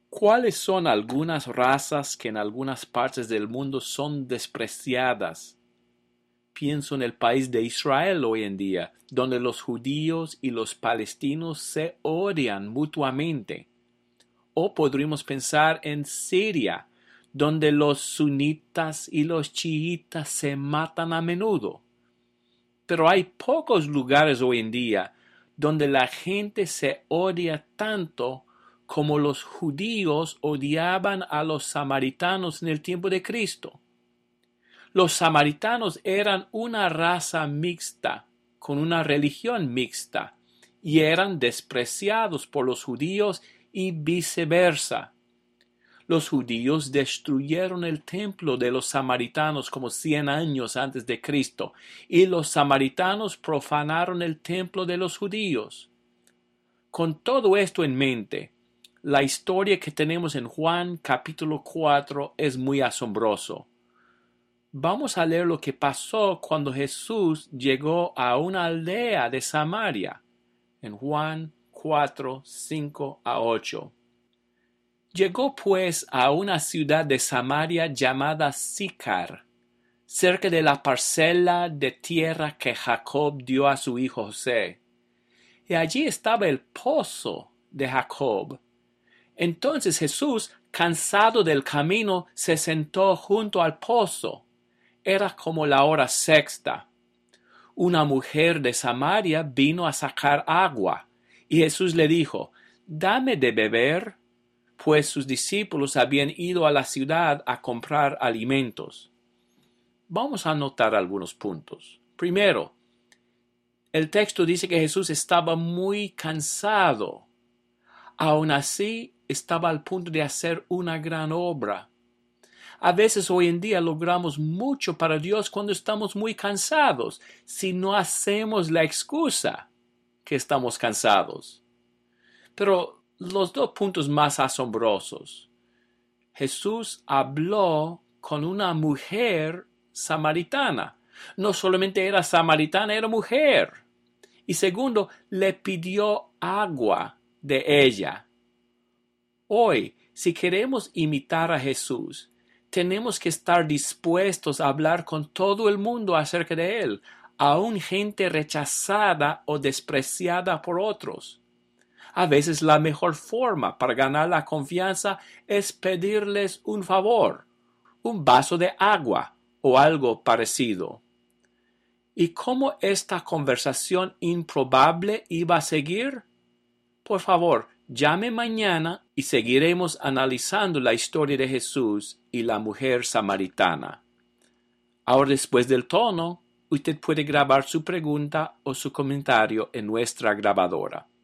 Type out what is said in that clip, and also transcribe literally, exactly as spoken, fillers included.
¿Cuáles son algunas razas que en algunas partes del mundo son despreciadas? Pienso en el país de Israel hoy en día, donde los judíos y los palestinos se odian mutuamente. O podríamos pensar en Siria, donde los sunitas y los chiitas se matan a menudo. Pero hay pocos lugares hoy en día donde la gente se odia tanto como los judíos odiaban a los samaritanos en el tiempo de Cristo. Los samaritanos eran una raza mixta, con una religión mixta, y eran despreciados por los judíos y viceversa. Los judíos destruyeron el templo de los samaritanos como cien años antes de Cristo, y los samaritanos profanaron el templo de los judíos. Con todo esto en mente, la historia que tenemos en Juan capítulo cuatro es muy asombroso. Vamos a leer lo que pasó cuando Jesús llegó a una aldea de Samaria, en Juan cuatro, cinco a ocho. Llegó pues a una ciudad de Samaria llamada Sicar, cerca de la parcela de tierra que Jacob dio a su hijo José. Y allí estaba el pozo de Jacob. Entonces Jesús, cansado del camino, se sentó junto al pozo. Era como la hora sexta. Una mujer de Samaria vino a sacar agua, y Jesús le dijo, «Dame de beber», pues sus discípulos habían ido a la ciudad a comprar alimentos. Vamos a notar algunos puntos. Primero, el texto dice que Jesús estaba muy cansado. Aún así, estaba al punto de hacer una gran obra. A veces hoy en día logramos mucho para Dios cuando estamos muy cansados, si no hacemos la excusa que estamos cansados. Pero los dos puntos más asombrosos. Jesús habló con una mujer samaritana. No solamente era samaritana, era mujer. Y segundo, le pidió agua de ella. Hoy, si queremos imitar a Jesús, tenemos que estar dispuestos a hablar con todo el mundo acerca de Él, aun gente rechazada o despreciada por otros. A veces la mejor forma para ganar la confianza es pedirles un favor, un vaso de agua o algo parecido. ¿Y cómo esta conversación improbable iba a seguir? Por favor, llame mañana y seguiremos analizando la historia de Jesús y la mujer samaritana. Ahora, después del tono, usted puede grabar su pregunta o su comentario en nuestra grabadora.